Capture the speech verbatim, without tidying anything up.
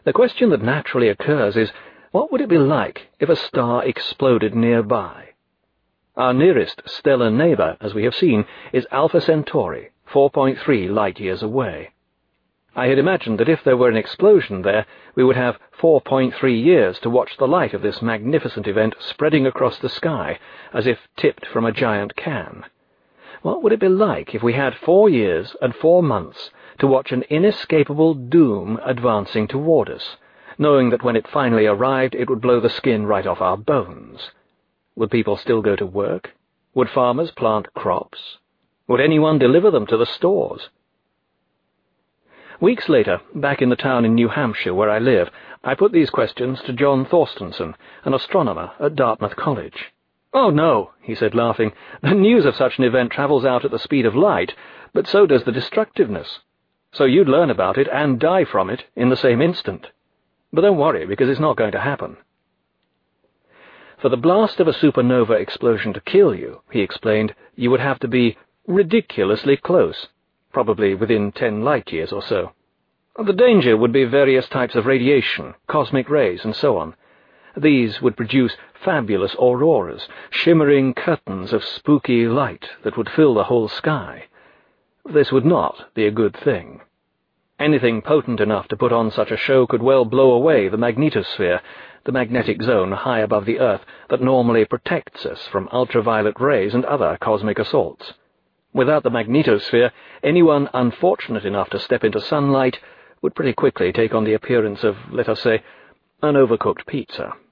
The question that naturally occurs is, what would it be like if a star exploded nearby? Our nearest stellar neighbour, as we have seen, is Alpha Centauri, four point three light-years away. I had imagined that if there were an explosion there, we would have four point three years to watch the light of this magnificent event spreading across the sky, as if tipped from a giant can. What would it be like if we had four years and four months to watch an inescapable doom advancing toward us, knowing that when it finally arrived it would blow the skin right off our bones? Would people still go to work? Would farmers plant crops? Would anyone deliver them to the stores? Weeks later, back in the town in New Hampshire where I live, I put these questions to John Thorstenson, an astronomer at Dartmouth College. "Oh, no," he said, laughing. "The news of such an event travels out at the speed of light, but so does the destructiveness. So you'd learn about it and die from it in the same instant. But don't worry, because it's not going to happen." For the blast of a supernova explosion to kill you, he explained, you would have to be ridiculously close, probably within ten light-years or so. The danger would be various types of radiation, cosmic rays, and so on. These would produce fabulous auroras, shimmering curtains of spooky light that would fill the whole sky. This would not be a good thing. Anything potent enough to put on such a show could well blow away the magnetosphere, the magnetic zone high above the Earth that normally protects us from ultraviolet rays and other cosmic assaults. Without the magnetosphere, anyone unfortunate enough to step into sunlight would pretty quickly take on the appearance of, let us say, an overcooked pizza.